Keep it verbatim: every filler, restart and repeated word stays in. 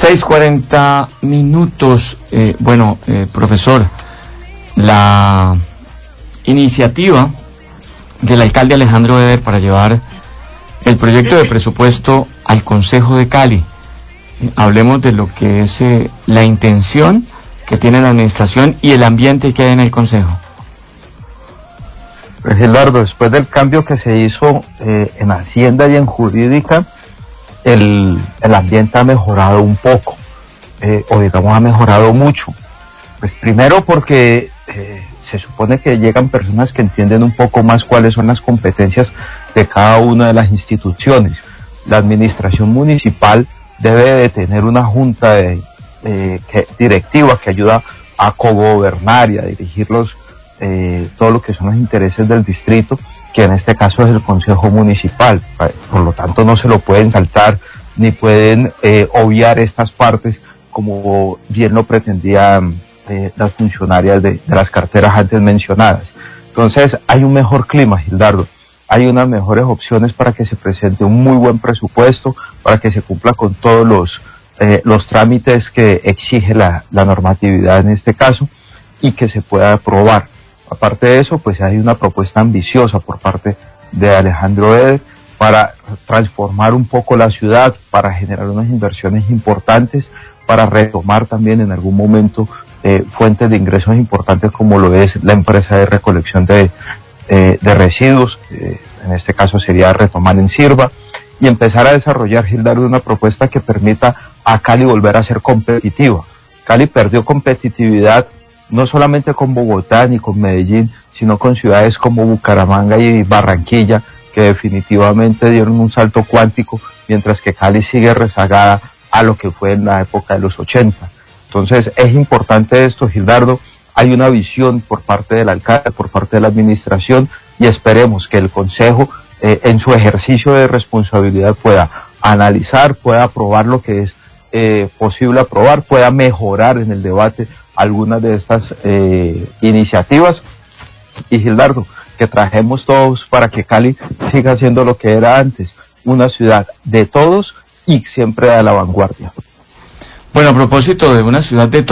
seis cuarenta minutos. Eh, bueno, eh, profesor, la iniciativa del alcalde Alejandro Eder para llevar el proyecto de presupuesto al Consejo de Cali. Eh, hablemos de lo que es eh, la intención que tiene la administración y el ambiente que hay en el Consejo. Pues Gilardo, después del cambio que se hizo eh, en Hacienda y en Jurídica, el, el ambiente ha mejorado un poco, eh, o digamos ha mejorado mucho. Pues primero porque eh, se supone que llegan personas que entienden un poco más cuáles son las competencias de cada una de las instituciones. La administración municipal debe de tener una junta de, eh, que, directiva que ayuda a cogobernar y a dirigir los Eh, todo lo que son los intereses del distrito, que en este caso es el Consejo Municipal. Por lo tanto no se lo pueden saltar ni pueden eh, obviar estas partes como bien lo pretendían eh, las funcionarias de, de las carteras antes mencionadas. Entonces hay un mejor clima, Gildardo, hay unas mejores opciones para que se presente un muy buen presupuesto, para que se cumpla con todos los, eh, los trámites que exige la, la normatividad en este caso y que se pueda aprobar. Aparte de eso, pues hay una propuesta ambiciosa por parte de Alejandro Eder para transformar un poco la ciudad, para generar unas inversiones importantes, para retomar también en algún momento eh, fuentes de ingresos importantes como lo es la empresa de recolección de, eh, de residuos, eh, en este caso sería retomar en Sirva, y empezar a desarrollar, Gildardo, una propuesta que permita a Cali volver a ser competitiva. Cali perdió competitividad no solamente con Bogotá ni con Medellín, sino con ciudades como Bucaramanga y Barranquilla, que definitivamente dieron un salto cuántico, mientras que Cali sigue rezagada a lo que fue en la época de los ochenta. Entonces es importante esto, Gildardo, hay una visión por parte del alcalde, por parte de la administración, y esperemos que el Consejo, eh, en su ejercicio de responsabilidad, pueda analizar, pueda aprobar lo que es eh, posible aprobar, pueda mejorar en el debate algunas de estas eh, iniciativas, y Gildardo, que trajemos todos para que Cali siga siendo lo que era antes, una ciudad de todos y siempre a la vanguardia. Bueno, a propósito de una ciudad de todos,